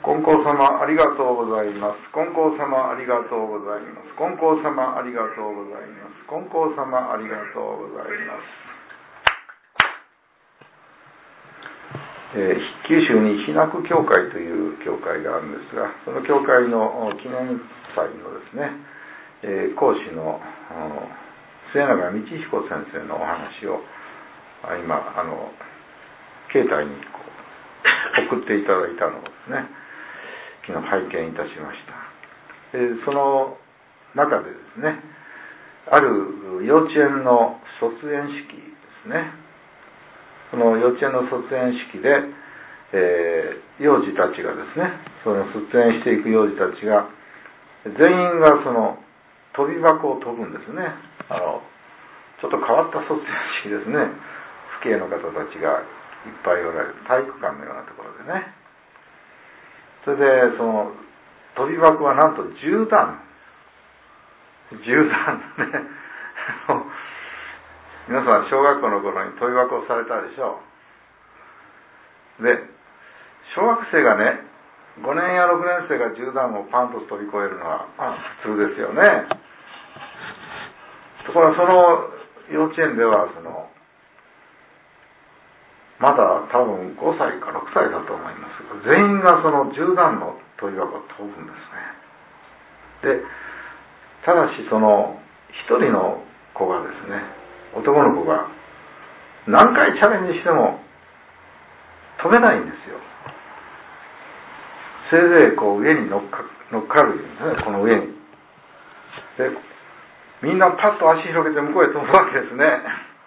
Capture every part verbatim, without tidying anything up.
金光様ありがとうございます。金光様ありがとうございます。金光様ありがとうございます。金光様ありがとうございます。えー、九州に日泣く教会という教会があるんですが、その教会の記念祭のですね、えー、講師の末永道彦先生のお話を今あの携帯にこう送っていただいたのをですね、昨日拝見いたしました。えー、その中でですね、ある幼稚園の卒園式ですね、その幼稚園の卒園式で、えー、幼児たちがですね、その卒園していく幼児たちが全員がその飛び箱を飛ぶんですね。あのちょっと変わった卒園式ですね。父兄の方たちがいっぱいおられる体育館のようなところでね、それでその飛び箱はなんとじゅうだんじゅうだんね皆さん小学校の頃に飛び箱をされたでしょう。で小学生がねごねんやろくねん生がじゅうだんをパンと飛び越えるのは、まあ、普通ですよね。ところがその幼稚園ではそのまだ多分ごさいかろくさいだと思いますが、全員がそのじゅうだんの飛び箱を飛ぶんですね。でただしその一人の子がですね、男の子が何回チャレンジしても飛べないんですよ。せいぜいこう上に乗っか、乗っかるんですね、この上に。でみんなパッと足広げて向こうへ飛ぶわけですね。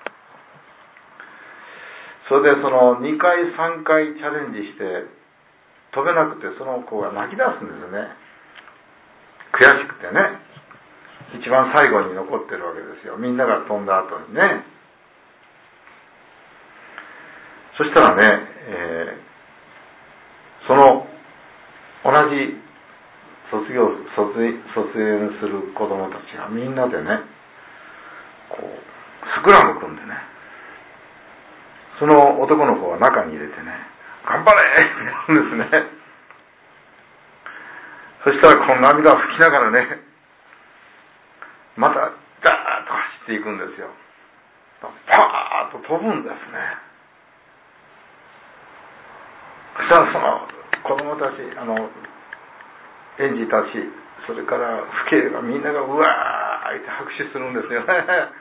それでそのにかいさんかいチャレンジして飛べなくて、その子が泣き出すんですよね。悔しくてね、一番最後に残ってるわけですよ、みんなが飛んだ後にね。そしたらね、えー、その同じ卒業 卒, 卒園する子供たちがみんなでね、こうスクラム組んでね、その男の子は中に入れてね、頑張れって言うんですね。そしたらこの涙を拭きながらね、またダーッと走っていくんですよ。パーッと飛ぶんですね。そしたらその子供たち、あの園児たち、それから父兄がみんながうわーって拍手するんですよね。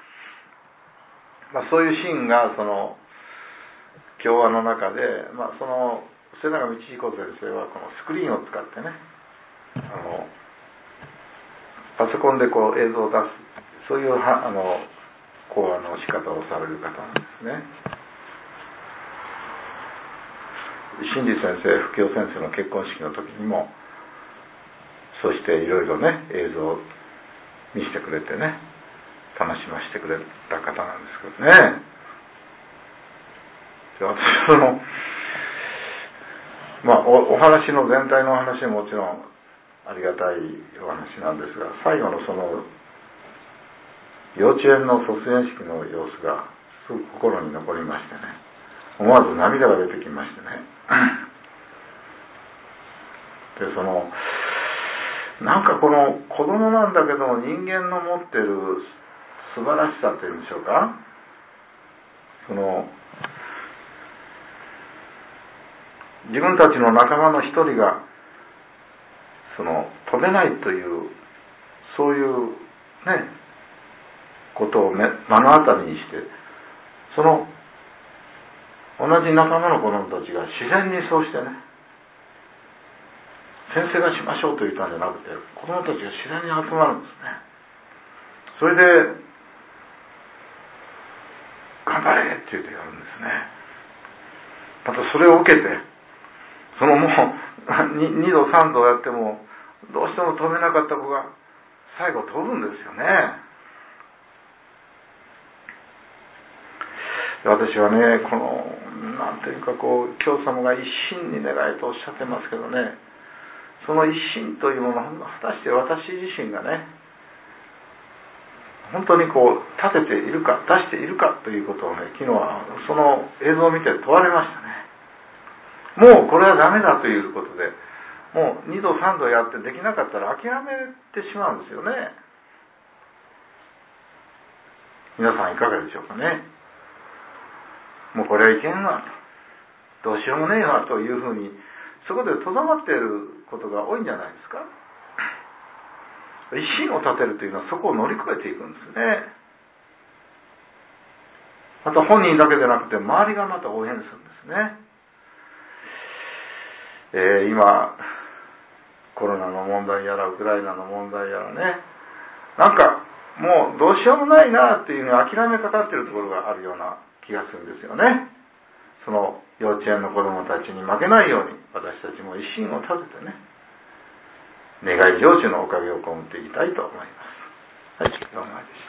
まあそういうシーンがその教話の中で、まあ、その末永道彦先生はこのスクリーンを使ってね、あのパソコンでこう映像を出す、そういうはあの講話の仕方をされる方なんですね。新次先生、福教先生の結婚式の時にもそしていろいろね映像を見せてくれてね、楽しませてくれた方なんですけどね。で私そのまあ お, お話の全体のお話ももちろんありがたいお話なんですが、最後のその幼稚園の卒園式の様子がすごく心に残りましてね、思わず涙が出てきましてねでそのなんかこの子供なんだけども人間の持ってる素晴らしさというんでしょうか、その自分たちの仲間の一人がその飛べないというそういうねことを目の当たりにして、その同じ仲間の子供たちが自然にそうしてね、先生がしましょうと言ったんじゃなくて子供たちが自然に集まるんですね。それで頑張れって言ってやるんですね。またそれを受けてそのもうにどさんどやってもどうしても飛べなかった子が最後飛ぶんですよね。私はね、このなんていうかこう教様が一心に願いとおっしゃってますけどね、その一心というものを果たして私自身がね本当にこう立てているか出しているかということをね、昨日はその映像を見て問われましたね。もうこれはダメだということでもうにどさんどやってできなかったら諦めてしまうんですよね。皆さんいかがでしょうかね。もうこれはいけんわと、どうしようもねえわというふうにそこでとどまっていることが多いんじゃないですか。一心を立てるというのはそこを乗り越えていくんですね。また本人だけでなくて周りがまた応援するんですね。えー、今コロナの問題やらウクライナの問題やらね、なんかもうどうしようもないなっていうふうに諦めかかっているところがあるような気がするんですよね。その幼稚園の子どもたちに負けないように私たちも一心を立ててね、願い成就のおかげを被っていきたいと思います。はい、どうもありがとうございました。